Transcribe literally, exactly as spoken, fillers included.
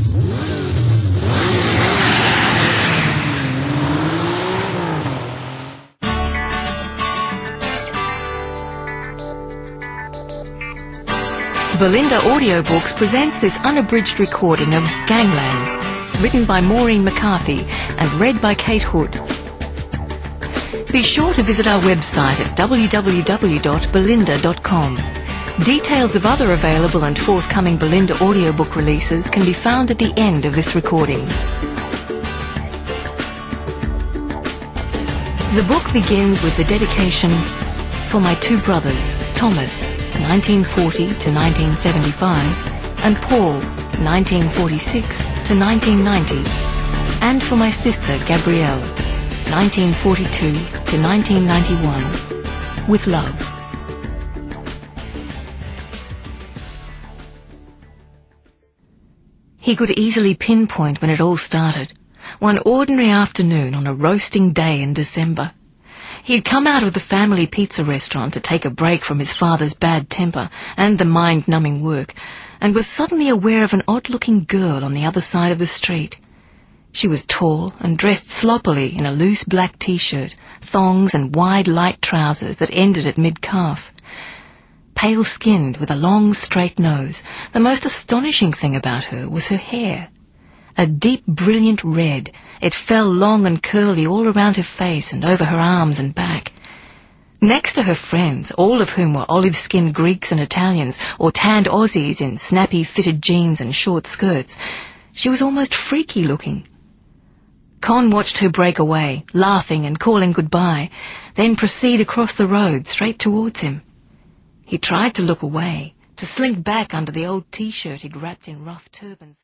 Belinda Audiobooks presents this unabridged recording of Ganglands, written by Maureen McCarthy and read by Kate Hood. Be sure to visit our website at w w w dot belinda dot com. Details of other available and forthcoming Belinda audiobook releases can be found at the end of this recording. The book begins with the dedication for my two brothers, Thomas, nineteen forty to nineteen seventy-five, and Paul, nineteen forty-six to nineteen ninety, and for my sister, Gabrielle, nineteen forty-two to nineteen ninety-one, with love. He could easily pinpoint when it all started, one ordinary afternoon on a roasting day in December. He'd come out of the family pizza restaurant to take a break from his father's bad temper and the mind-numbing work, and was suddenly aware of an odd-looking girl on the other side of the street. She was tall and dressed sloppily in a loose black T-shirt, thongs and wide light trousers that ended at mid-calf. Pale-skinned with a long straight nose, the most astonishing thing about her was her hair. A deep, brilliant red, it fell long and curly all around her face and over her arms and back. Next to her friends, all of whom were olive-skinned Greeks and Italians, or tanned Aussies in snappy fitted jeans and short skirts, she was almost freaky-looking. Con watched her break away, laughing and calling goodbye, then proceed across the road straight towards him. He tried to look away, to slink back under the old T-shirt he'd wrapped in rough turbans.